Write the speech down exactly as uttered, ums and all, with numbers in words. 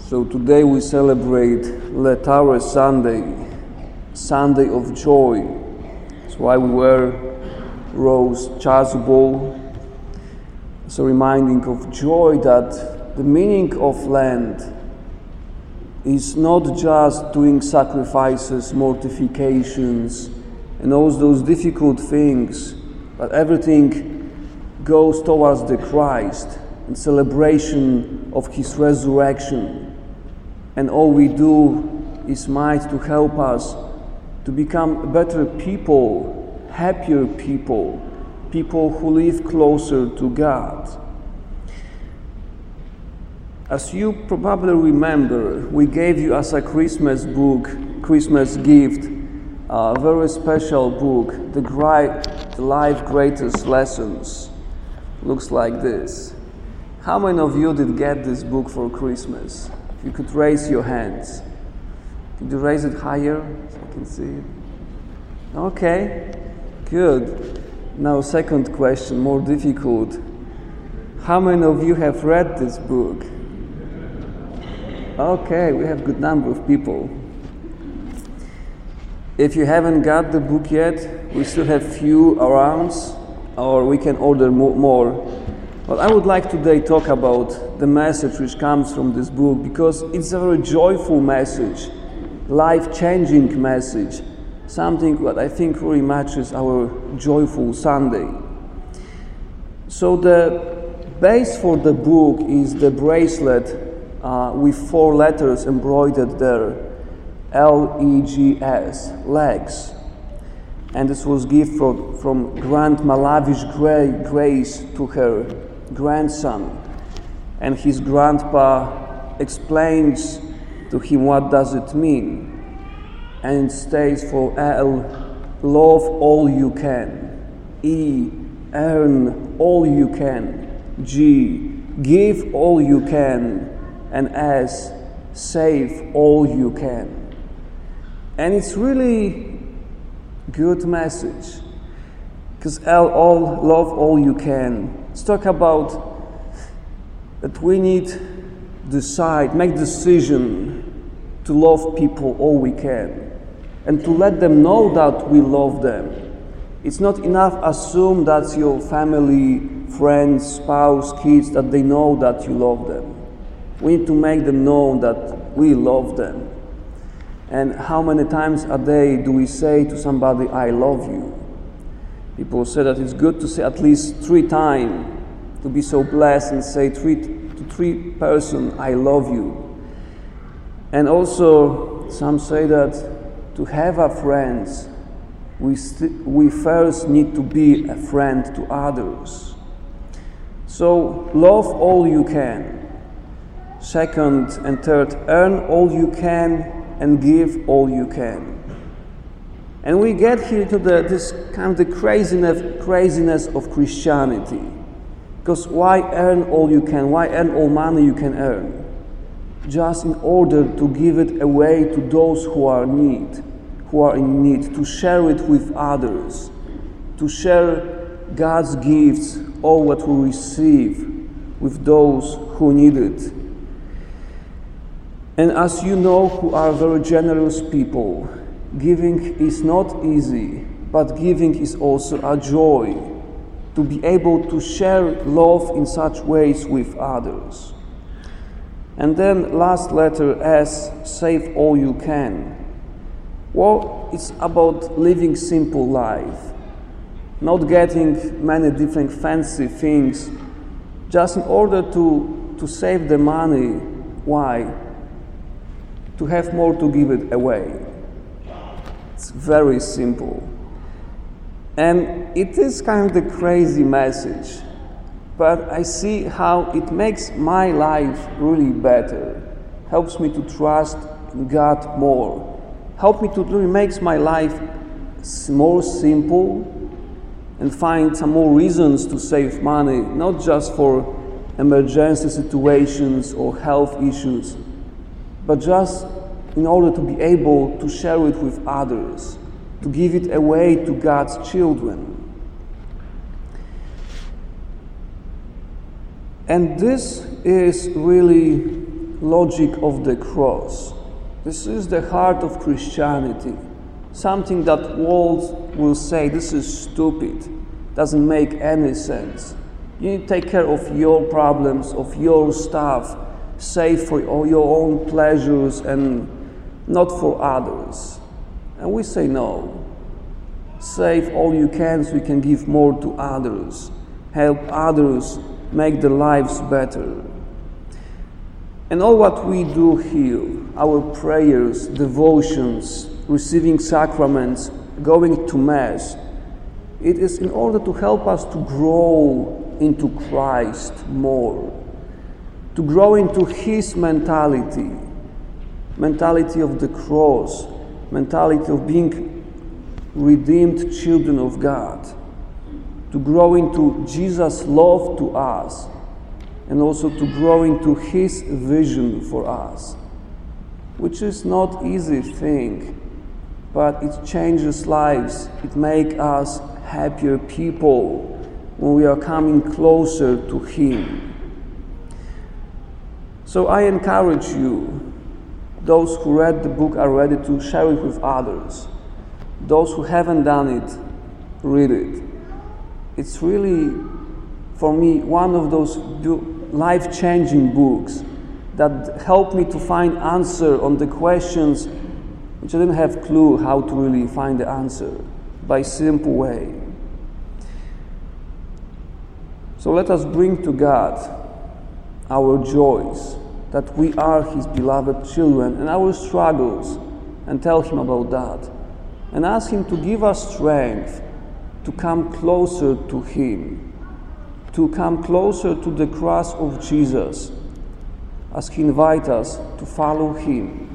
So today we celebrate Letare Sunday, Sunday of joy. That's why we wear rose chasuble. It's a reminding of joy that the meaning of Lent is not just doing sacrifices, mortifications, and all those difficult things, but everything goes towards the Christ and celebration of His resurrection. And all we do is might to help us to become better people, happier people, people who live closer to God. As you probably remember, we gave you as a Christmas book, Christmas gift, a very special book, The, Gri- the Life Greatest Lessons. Looks like this. How many of you did get this book for Christmas? If you could raise your hands. Could you raise it higher so I can see it? Okay, good. Now second question, more difficult. How many of you have read this book? Okay, we have a good number of people. If you haven't got the book yet, we still have few around, or we can order more. But I would like today talk about the message which comes from this book, because it's a very joyful message, life-changing message, something that I think really matches our joyful Sunday. So the base for the book is the bracelet uh, with four letters embroidered there, L E G S, legs. And this was gift from, from Grandma Lavish Grace to her grandson. And his grandpa explains to him what does it mean. And it stays for L, love all you can. E, earn all you can. G, give all you can. And S, save all you can. And it's really good message. Because L, all, love all you can. Let's talk about that we need to decide, make decision to love people all we can. And to let them know that we love them. It's not enough assume that your family, friends, spouse, kids, that they know that you love them. We need to make them know that we love them. And how many times a day do we say to somebody, I love you? People say that it's good to say at least three times, to be so blessed and say three, to three person, I love you. And also, some say that to have a friend, we, st- we first need to be a friend to others. So, love all you can. Second and third, earn all you can and give all you can. And we get here to the, this kind of the craziness, craziness of Christianity. Because why earn all you can? Why earn all money you can earn? Just in order to give it away to those who are in need, who are in need, to share it with others, to share God's gifts, all what we receive, with those who need it. And as you know, who are very generous people, giving is not easy, but giving is also a joy, to be able to share love in such ways with others. And then last letter S, save all you can. Well, it's about living simple life, not getting many different fancy things, just in order to, to save the money. Why? To have more to give it away. It's very simple. And it is kind of the crazy message, but I see how it makes my life really better, helps me to trust in God more, helps me to really make my life more simple and find some more reasons to save money, not just for emergency situations or health issues, but just in order to be able to share it with others, to give it away to God's children. And this is really logic of the cross. This is the heart of Christianity. Something that world will say, this is stupid, doesn't make any sense. You need to take care of your problems, of your stuff, save for all your own pleasures and not for others. And we say no. Save all you can so you can give more to others. Help others make their lives better. And all what we do here, our prayers, devotions, receiving sacraments, going to Mass, it is in order to help us to grow into Christ more, to grow into His mentality, mentality of the cross, mentality of being redeemed children of God, to grow into Jesus' love to us, and also to grow into His vision for us, which is not easy thing, but it changes lives. It makes us happier people when we are coming closer to Him. So I encourage you, those who read the book are ready to share it with others. Those who haven't done it, read it. It's really, for me, one of those life-changing books that helped me to find answer on the questions which I didn't have clue how to really find the answer by simple way. So let us bring to God our joys, that we are His beloved children, and our struggles, and tell Him about that. And ask Him to give us strength to come closer to Him, to come closer to the cross of Jesus, as He invites us to follow Him.